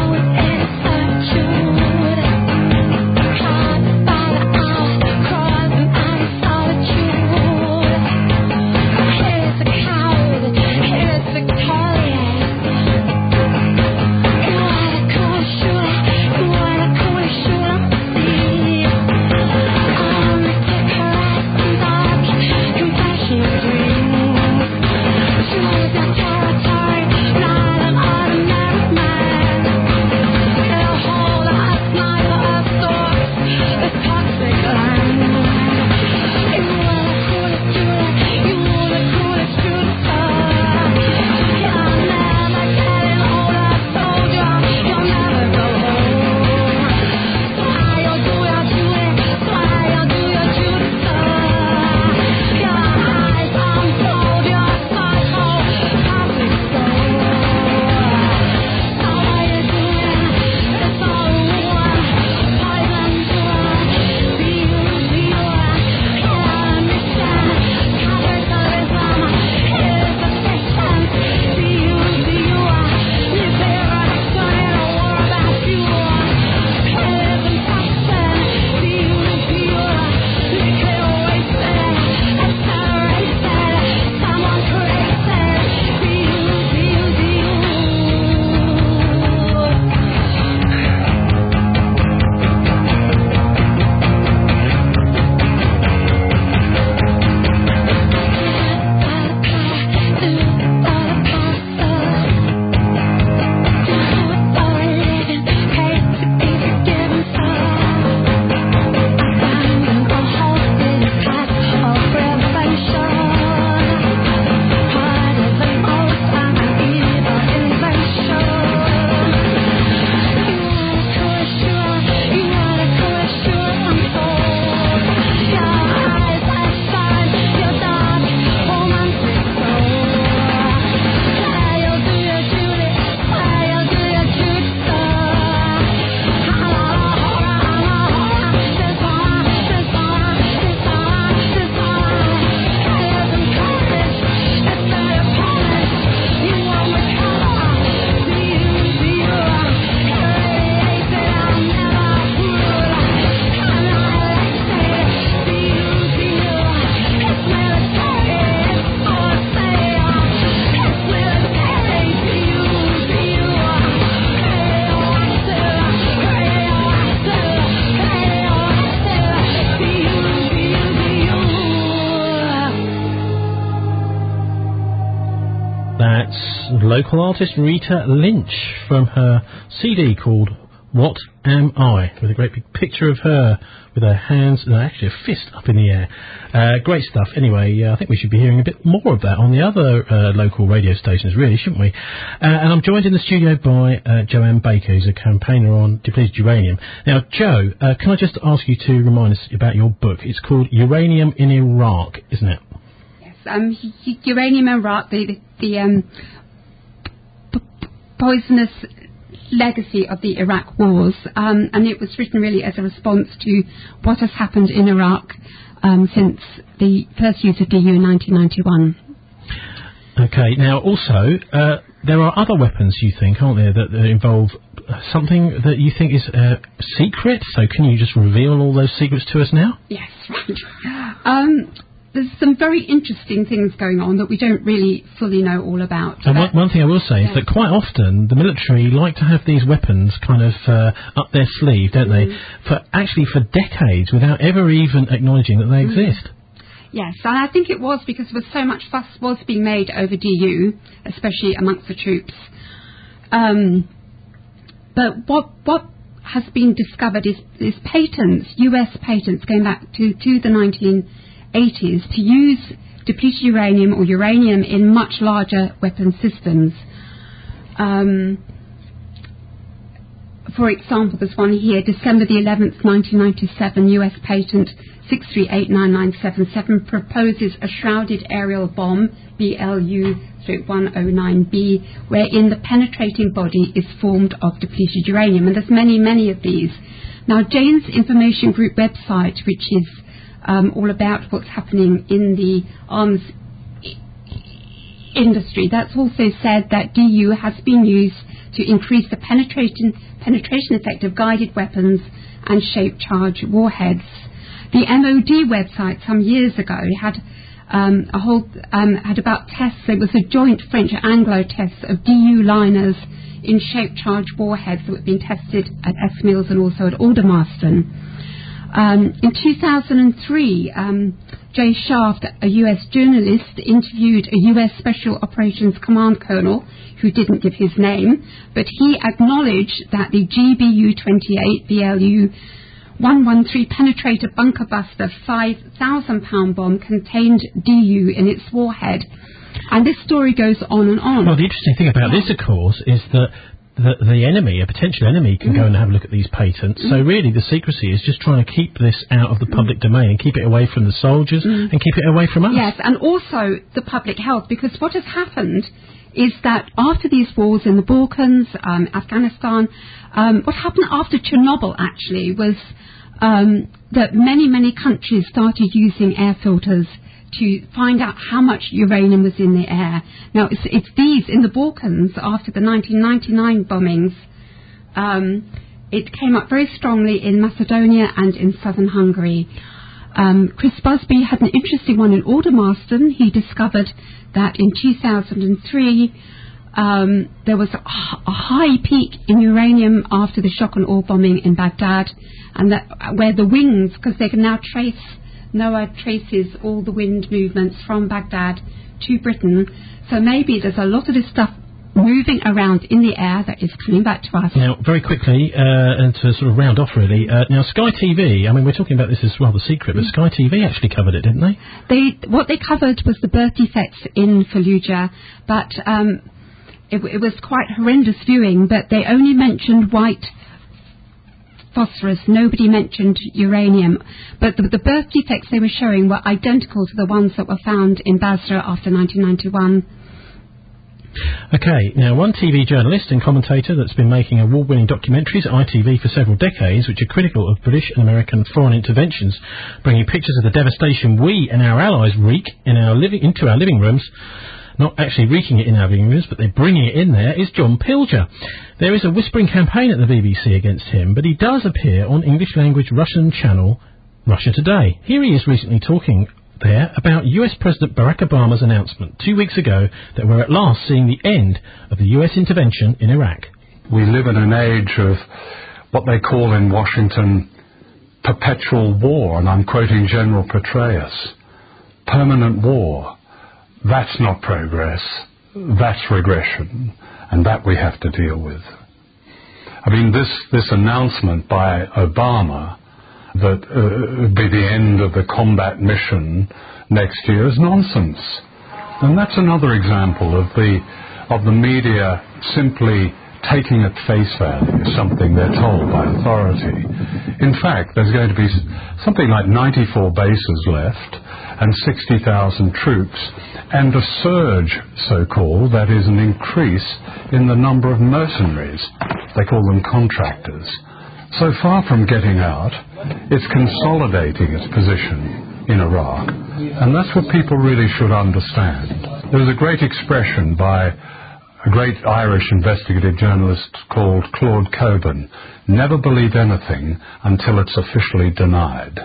Caught by the hour, crawled local artist Rita Lynch from her C D called What Am I? With a great big picture of her with her hands, no, actually a fist up in the air. Uh, great stuff. Anyway, uh, I think we should be hearing a bit more of that on the other uh, local radio stations, really, shouldn't we? Uh, and I'm joined in the studio by uh, Joanne Baker, who's a campaigner on depleted uranium. Now, Jo, uh, can I just ask you to remind us about your book? It's called Uranium in Iraq, isn't it? Yes, um, Uranium in Iraq, the, the, the um, p- poisonous legacy of the Iraq wars, um, and it was written really as a response to what has happened in Iraq um, since the first use of D U in nineteen ninety-one. Okay, now also, uh, there are other weapons, you think, aren't there, that, that involve something that you think is uh, secret? So can you just reveal all those secrets to us now? Yes, right. Um, there's some very interesting things going on that we don't really fully know all about. And one, one thing I will say is yeah. that quite often the military like to have these weapons kind of uh, up their sleeve, don't mm. they, for actually for decades without ever even acknowledging that they mm. exist. Yes, and I think it was because there was so much fuss was being made over D U, especially amongst the troops. Um, but what what has been discovered is, is patents, U S patents going back to, to the nineteen eighties to use depleted uranium or uranium in much larger weapon systems. Um, for example, there's one here, December the eleventh, nineteen ninety-seven, U S patent six three eight nine nine seven seven proposes a shrouded aerial bomb, B L U one oh nine B, wherein the penetrating body is formed of depleted uranium. And there's many, many of these. Now, Jane's Information Group website, which is um, all about what's happening in the arms I- industry, that's also said that D U has been used to increase the penetration, penetration effect of guided weapons and shaped charge warheads. The M O D website some years ago had um, a whole um, had about tests. There was a joint French-Anglo test of D U liners in shaped charge warheads that were being tested at S Mills and also at Aldermaston. Um, in two thousand three, um, Jay Shaft, a U S journalist, interviewed a U S Special Operations Command Colonel who didn't give his name, but he acknowledged that the G B U twenty-eight B L U one thirteen penetrator bunker buster five thousand pound bomb contained D U in its warhead. And this story goes on and on. Well, the interesting thing about yeah. this, of course, is that the, the enemy, a potential enemy, can mm. go and have a look at these patents. Mm. So really the secrecy is just trying to keep this out of the public mm. domain and keep it away from the soldiers mm. and keep it away from us. Yes, and also the public health, because what has happened is that after these wars in the Balkans, um, Afghanistan, um, what happened after Chernobyl actually was um, that many, many countries started using air filters to find out how much uranium was in the air. Now, it's, it's these, in the Balkans, after the nineteen ninety-nine bombings, um, it came up very strongly in Macedonia and in southern Hungary. Um, Chris Busby had an interesting one in Aldermaston. He discovered that in two thousand three, um, there was a, a high peak in uranium after the shock and awe bombing in Baghdad, and that where the wings, because they can now trace NOAA traces all the wind movements from Baghdad to Britain. So maybe there's a lot of this stuff moving around in the air that is coming back to us. Now, very quickly, uh, and to sort of round off really, uh, now Sky T V, I mean, we're talking about this as rather secret, but Sky T V actually covered it, didn't they? They what they covered was the birth defects in Fallujah, but um, it, it was quite horrendous viewing, but they only mentioned white phosphorus, nobody mentioned uranium, but the, the birth defects they were showing were identical to the ones that were found in Basra after nineteen ninety-one. Okay, now one T V journalist and commentator that's been making award-winning documentaries at I T V for several decades, which are critical of British and American foreign interventions, bringing pictures of the devastation we and our allies wreak in our living into our living rooms. Not actually wreaking it in our living rooms, but they're bringing it in there, is John Pilger. There is a whispering campaign at the B B C against him, but he does appear on English-language Russian channel Russia Today. Here he is recently talking there about U S President Barack Obama's announcement two weeks ago that we're at last seeing the end of the U S intervention in Iraq. We live in an age of what they call in Washington perpetual war, and I'm quoting General Petraeus. Permanent war. That's not progress. that's regression, and that we have to deal with. I mean, this, this announcement by Obama that uh, it'd be the end of the combat mission next year is nonsense. And that's another example of the, of the media simply taking at face value something they're told by authority. In fact, there's going to be something like ninety-four bases left and sixty thousand troops, and a surge, so-called, that is an increase in the number of mercenaries. They call them contractors. So far from getting out, it's consolidating its position in Iraq, and that's what people really should understand. There was a great expression by a great Irish investigative journalist called Claude Coburn: never believe anything until it's officially denied.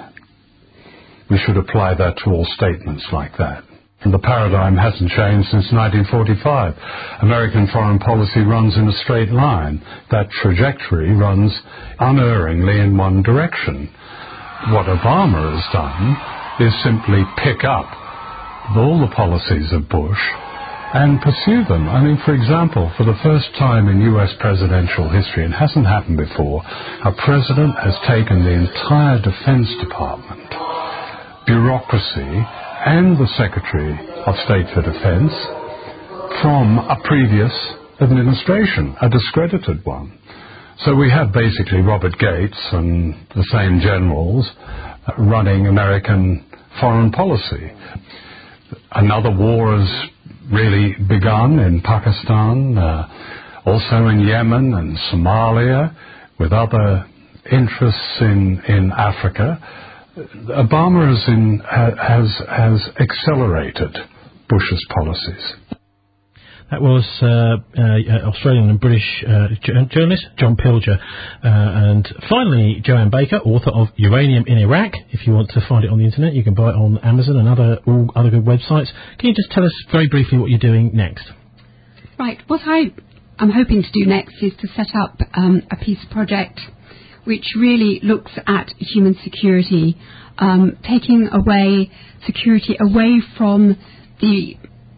We should apply that to all statements like that. And the paradigm hasn't changed since nineteen forty-five. American foreign policy runs in a straight line. That trajectory runs unerringly in one direction. What Obama has done is simply pick up all the policies of Bush and pursue them. I mean, for example, for the first time in U S presidential history, it hasn't happened before, a president has taken the entire Defense Department, bureaucracy, and the Secretary of State for Defense from a previous administration, a discredited one. So we have basically Robert Gates and the same generals running American foreign policy. Another war has really begun in Pakistan, uh, also in Yemen and Somalia, with other interests in, in Africa. Obama has, in, has, has accelerated Bush's policies. That was uh, uh, Australian and British uh, journalist John Pilger. Uh, and finally, Joanne Baker, author of Uranium in Iraq. If you want to find it on the internet, you can buy it on Amazon and other all other good websites. Can you just tell us very briefly what you're doing next? Right. What I am hoping to do next is to set up um, a peace project which really looks at human security, um, taking away security away from the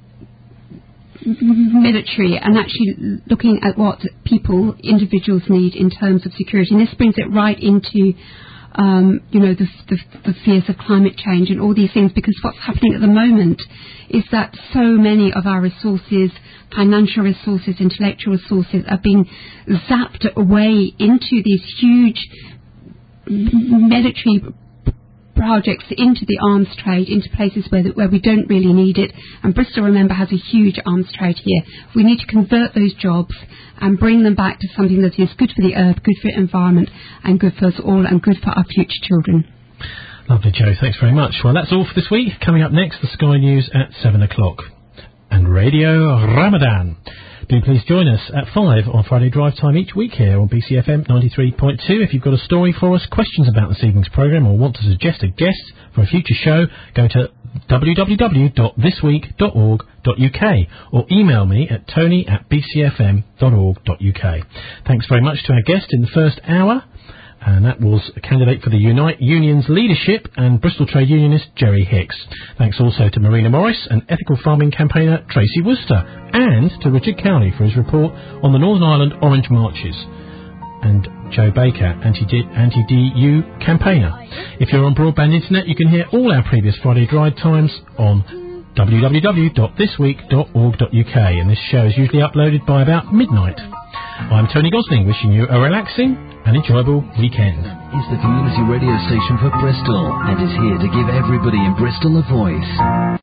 military and actually looking at what people, individuals need in terms of security. And this brings it right into, um, you know, the, the, the fears of climate change and all these things, because what's happening at the moment is that so many of our resources, financial resources, intellectual resources, are being zapped away into these huge military projects, into the arms trade, into places where, the, where we don't really need it. And Bristol, remember, has a huge arms trade here. We need to convert those jobs and bring them back to something that is good for the earth, good for the environment, and good for us all, and good for our future children. Lovely, Jo. Thanks very much. Well, that's all for this week. Coming up next, the Sky News at seven o'clock. And Radio Ramadan. Do please join us at five on Friday Drive Time each week here on B C F M ninety-three point two. If you've got a story for us, questions about this evening's programme, or want to suggest a guest for a future show, go to w w w dot this week dot org dot u k or email me at tony at b c f m dot org dot u k. Thanks very much to our guest in the first hour. And that was a candidate for the Unite Union's leadership and Bristol trade unionist Jerry Hicks. Thanks also to Marina Morris and ethical farming campaigner Tracy Worcester, and to Richard Cowney for his report on the Northern Ireland Orange Marches, and Jo Baker, anti-D U campaigner. If you're on broadband internet, you can hear all our previous Friday Drive Times on w w w dot this week dot org dot u k, and this show is usually uploaded by about midnight. I'm Tony Gosling, wishing you a relaxing and enjoyable weekend. Is the community radio station for Bristol and is here to give everybody in Bristol a voice.